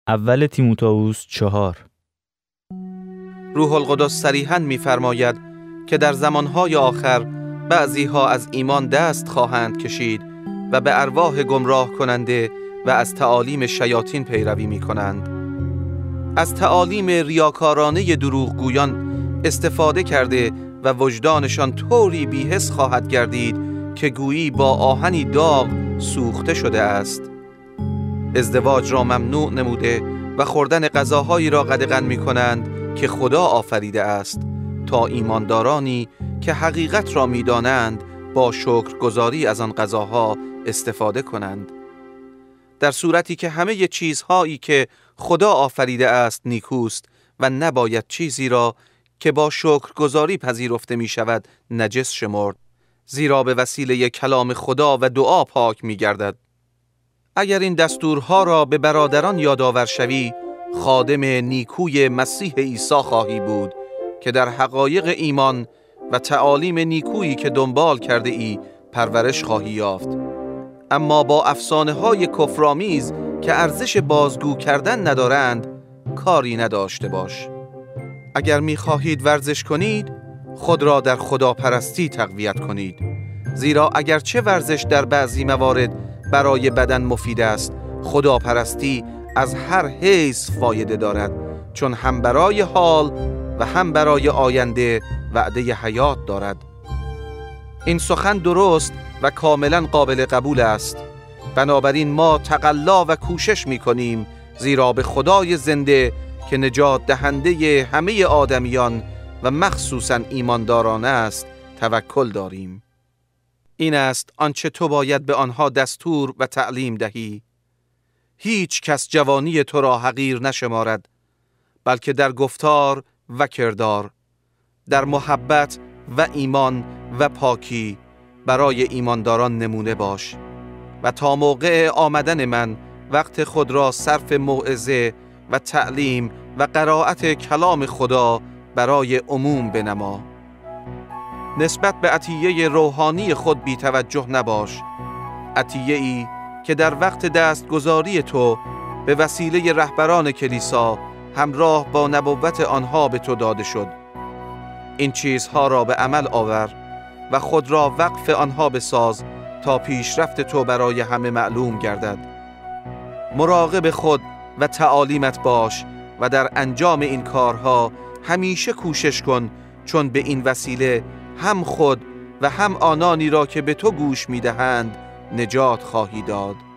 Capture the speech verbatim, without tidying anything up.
اول تیموتائوس چهار. روح القدس صریحاً می‌فرماید که در زمانهای آخر بعضی‌ها از ایمان دست خواهند کشید و به ارواح گمراه کننده و از تعالیم شیاطین پیروی می‌کنند. از تعالیم ریاکارانه دروغگویان استفاده کرده و وجدانشان طوری بی‌حس خواهد گردید که گویی با آهنی داغ سوخته شده است. ازدواج را ممنوع نموده و خوردن غذاهایی را قدغن می‌کنند که خدا آفریده است، تا ایماندارانی که حقیقت را می‌دانند با شکرگزاری از آن غذاها استفاده کنند. در صورتی که همه چیزهایی که خدا آفریده است نیکوست و نباید چیزی را که با شکرگزاری پذیرفته می شود نجس شمرد، زیرا به وسیله کلام خدا و دعا پاک می گردد. اگر این دستورها را به برادران یادآور شوی، خادم نیکوی مسیح عیسی خواهی بود که در حقایق ایمان و تعالیم نیکویی که دنبال کرده ای پرورش خواهی یافت. اما با افسانه های کفرآمیز که ارزش بازگو کردن ندارند کاری نداشته باش. اگر می خواهید ورزش کنید، خود را در خداپرستی تقویت کنید، زیرا اگرچه ورزش در بعضی موارد برای بدن مفید است، خداپرستی از هر حیث فایده دارد، چون هم برای حال و هم برای آینده وعده حیات دارد. این سخن درست و کاملا قابل قبول است. بنابراین ما تقلا و کوشش می کنیم، زیرا به خدای زنده که نجات دهنده همه آدمیان و مخصوصا ایمانداران است توکل داریم. این است آنچه تو باید به آنها دستور و تعلیم دهی. هیچ کس جوانی تو را حقیر نشمارد، بلکه در گفتار و کردار، در محبت و ایمان و پاکی برای ایمانداران نمونه باش و تا موقع آمدن من وقت خود را صرف موعظه و تعلیم و قرائت کلام خدا برای عموم بنما. نسبت به عطیه روحانی خود بی توجه نباش، عطیه ای که در وقت دستگذاری تو به وسیله رهبران کلیسا همراه با نبوت آنها به تو داده شد. این چیزها را به عمل آور و خود را وقف آنها بساز تا پیشرفت تو برای همه معلوم گردد. مراقب خود و تعالیمت باش و در انجام این کارها همیشه کوشش کن، چون به این وسیله هم خود و هم آنانی را که به تو گوش می‌دهند نجات خواهی داد.